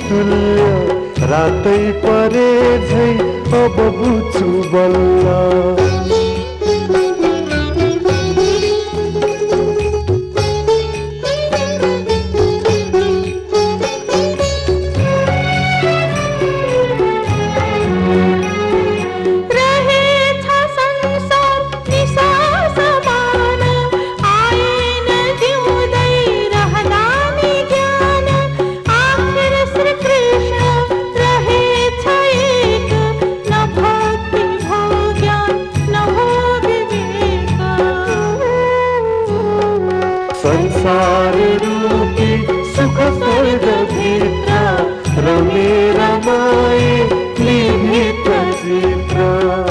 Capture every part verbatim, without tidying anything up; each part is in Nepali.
तुल्य रातै परे झै अब बुझ्छु बल्ल। संसार रूपी सुख स्वर्ग भित्र रमेर माए निभित्र चित्र।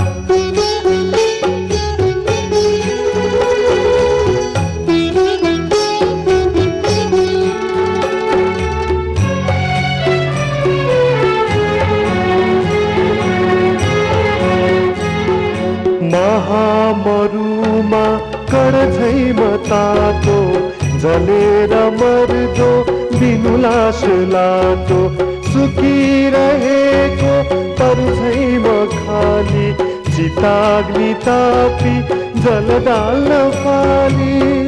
महामरुमा कण झै मतातो जलेर मर्दो बिनु लास लातो सुकिरहेको पर्झै म खाली चिताग्नि तापी जल डाल्न फाली।